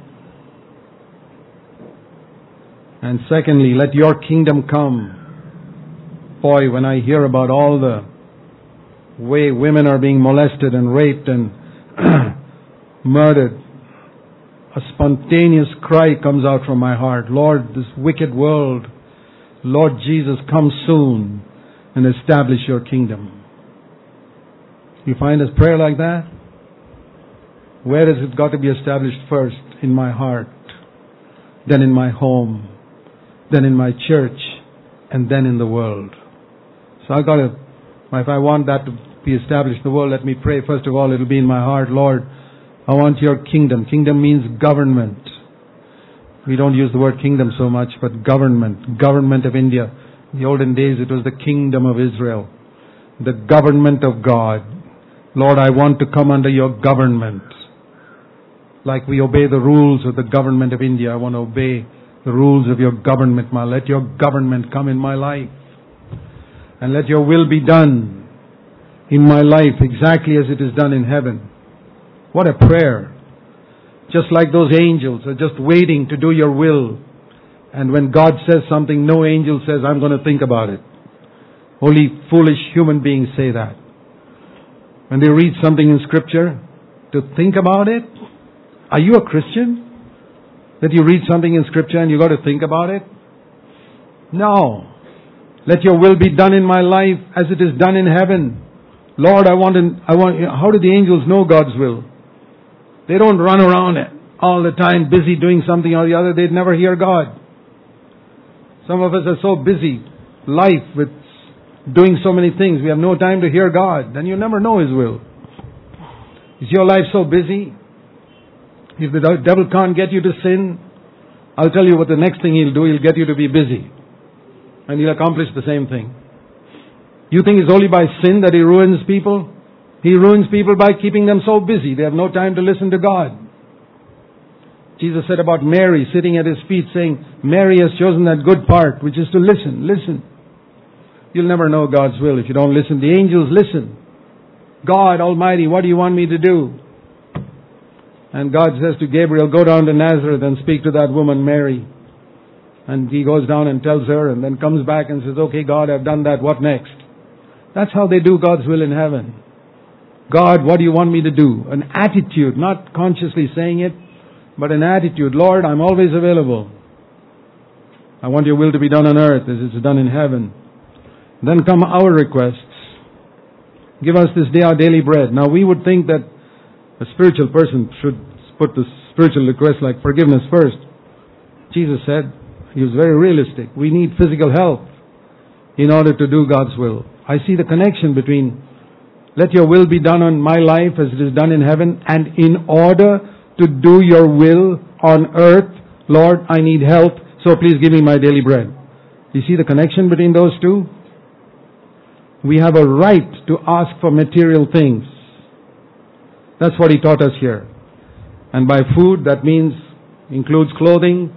And secondly, let your kingdom come. Boy, when I hear about all the way women are being molested and raped and murdered, a spontaneous cry comes out from my heart. Lord, this wicked world, Lord Jesus, come soon and establish your kingdom. You find a prayer like that? Where has it got to be established first? In my heart, then in my home, then in my church, and then in the world. So if I want that to be established in the world, let me pray. First of all, it'll be in my heart. Lord, I want your kingdom. Kingdom means government. We don't use the word kingdom so much, but government. Government of India. In the olden days, it was the kingdom of Israel. The government of God. Lord, I want to come under your government. Like we obey the rules of the government of India, I want to obey the rules of your government. Let your government come in my life. And let your will be done in my life exactly as it is done in heaven. What a prayer. Just like those angels are just waiting to do your will. And when God says something, no angel says, I'm going to think about it. Only foolish human beings say that. When they read something in Scripture, to think about it. Are you a Christian? That you read something in Scripture and you got to think about it? No. Let your will be done in my life as it is done in heaven. Lord, how do the angels know God's will? They don't run around all the time busy doing something or the other. They'd never hear God. Some of us are so busy, life with doing so many things. We have no time to hear God. Then you never know His will. Is your life so busy? If the devil can't get you to sin, I'll tell you what the next thing he'll do. He'll get you to be busy. And he'll accomplish the same thing. You think it's only by sin that he ruins people? He ruins people by keeping them so busy. They have no time to listen to God. Jesus said about Mary sitting at His feet saying, Mary has chosen that good part, which is to listen. Listen. You'll never know God's will if you don't listen. The angels listen. God Almighty, what do you want me to do? And God says to Gabriel, go down to Nazareth and speak to that woman Mary. And he goes down and tells her and then comes back and says, okay God, I've done that, what next? That's how they do God's will in heaven. God, what do you want me to do? An attitude, not consciously saying it, but an attitude. Lord, I'm always available. I want your will to be done on earth as it's done in heaven. Then come our requests. Give us this day our daily bread. Now we would think that a spiritual person should put the spiritual request like forgiveness first. Jesus said, He was very realistic. We need physical health in order to do God's will. I see the connection between let your will be done on my life as it is done in heaven, and in order to do your will on earth, Lord, I need help, so please give me my daily bread. You see the connection between those two? We have a right to ask for material things. That's what He taught us here. And by food, that includes clothing,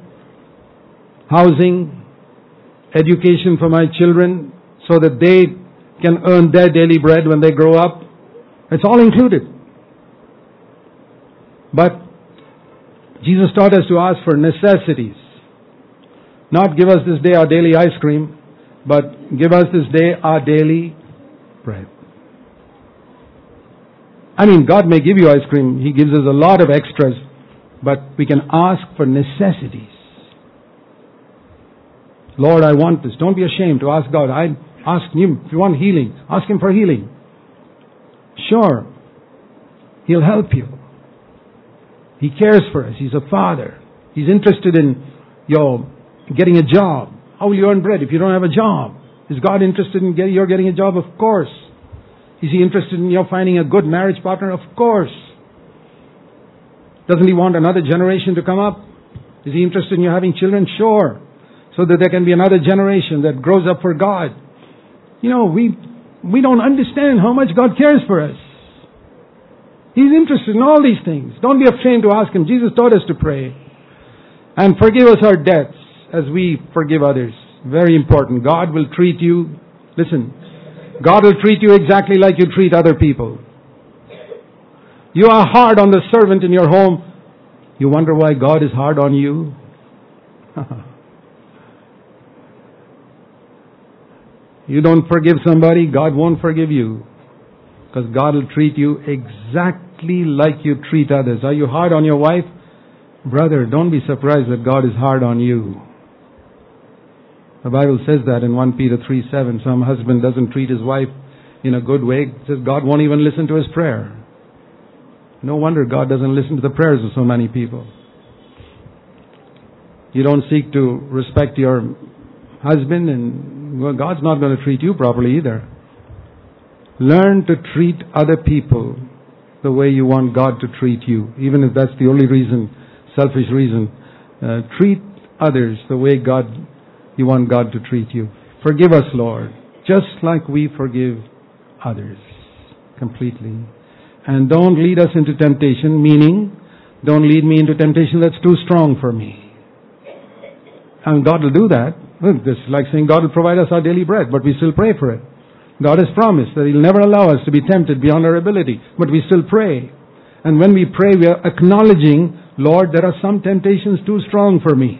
housing, education for my children, so that they can earn their daily bread when they grow up. It's all included. But Jesus taught us to ask for necessities. Not give us this day our daily ice cream, but give us this day our daily bread. I mean, God may give you ice cream. He gives us a lot of extras, but we can ask for necessities. Lord, I want this. Don't be ashamed to ask God. I ask Him if you want healing. Ask Him for healing. Sure, He'll help you. He cares for us. He's a Father. He's interested in your getting a job. How will you earn bread if you don't have a job? Is God interested in your getting a job? Of course. Is He interested in your finding a good marriage partner? Of course. Doesn't He want another generation to come up? Is He interested in you having children? Sure. So that there can be another generation that grows up for God. You know, we don't understand how much God cares for us. He's interested in all these things. Don't be ashamed to ask Him. Jesus taught us to pray. And forgive us our debts as we forgive others. Very important. God will treat you, listen, God will treat you exactly like you treat other people. You are hard on the servant in your home. You wonder why God is hard on you? You don't forgive somebody, God won't forgive you. Because God will treat you exactly like you treat others. Are you hard on your wife? Brother, don't be surprised that God is hard on you. The Bible says that in 1 Peter 3:7. Some husband doesn't treat his wife in a good way. It says God won't even listen to his prayer. No wonder God doesn't listen to the prayers of so many people. You don't seek to respect your husband, and well, God's not going to treat you properly either. Learn to treat other people the way you want God to treat you, even if that's the only reason, selfish reason. Treat others the way you want God to treat you. Forgive us, Lord, just like we forgive others completely. And don't lead us into temptation, meaning don't lead me into temptation that's too strong for me. And God will do that. This is like saying God will provide us our daily bread, but we still pray for it. God has promised that He'll never allow us to be tempted beyond our ability, but we still pray. And when we pray, we are acknowledging, Lord, there are some temptations too strong for me.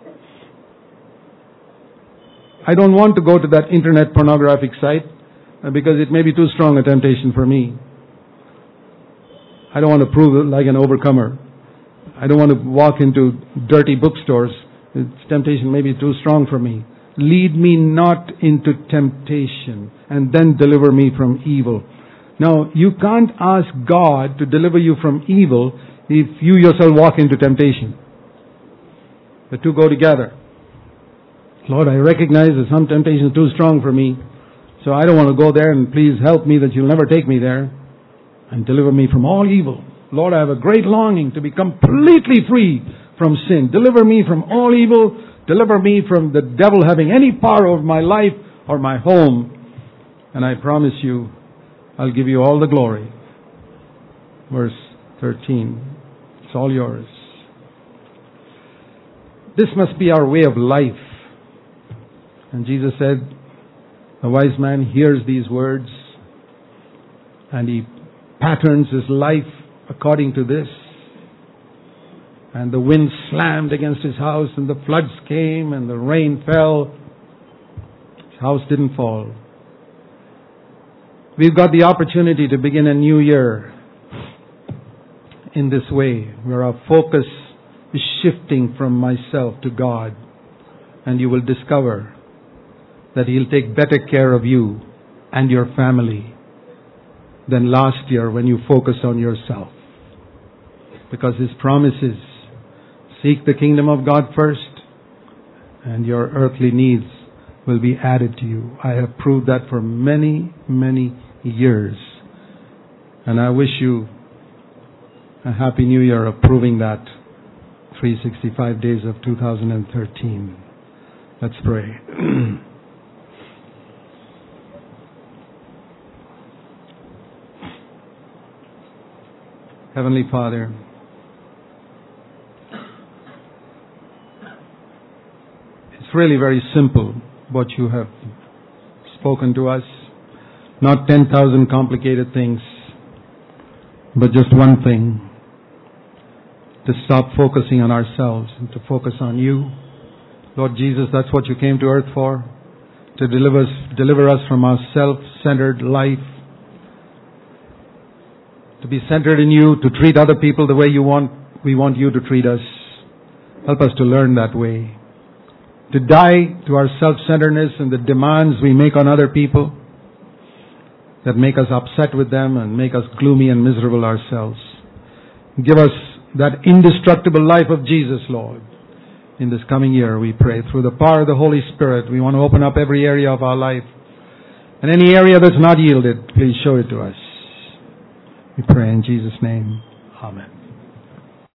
I don't want to go to that internet pornographic site because it may be too strong a temptation for me. I don't want to prove like an overcomer. I don't want to walk into dirty bookstores. Temptation may be too strong for me. Lead me not into temptation, and then deliver me from evil. Now, you can't ask God to deliver you from evil if you yourself walk into temptation. The two go together. Lord, I recognize that some temptation is too strong for me, so I don't want to go there, and please help me that You'll never take me there, and deliver me from all evil. Lord, I have a great longing to be completely free from sin. Deliver me from all evil. Deliver me from the devil having any power over my life or my home. And I promise you, I'll give You all the glory. Verse 13. It's all Yours. This must be our way of life. And Jesus said, a wise man hears these words and he patterns his life according to this. And the wind slammed against his house, and the floods came, and the rain fell. His house didn't fall. We've got the opportunity to begin a new year in this way, where our focus is shifting from myself to God. And you will discover that He'll take better care of you and your family than last year when you focused on yourself. Because His promise is, seek the kingdom of God first, and your earthly needs will be added to you. I have proved that for many, many years. And I wish you a happy new year of proving that 365 days of 2013. Let's pray. Heavenly Father, it's really very simple what You have spoken to us. Not 10,000 complicated things, but just one thing. To stop focusing on ourselves and to focus on You. Lord Jesus, that's what You came to earth for. To deliver us from our self-centered life. to be centered in you, to treat other people the way we want you to treat us. Help us to learn that way. To die to our self-centeredness and the demands we make on other people that make us upset with them and make us gloomy and miserable ourselves. Give us that indestructible life of Jesus, Lord. In this coming year, we pray. Through the power of the Holy Spirit, we want to open up every area of our life. And any area that's not yielded, please show it to us. We pray in Jesus' name. Amen.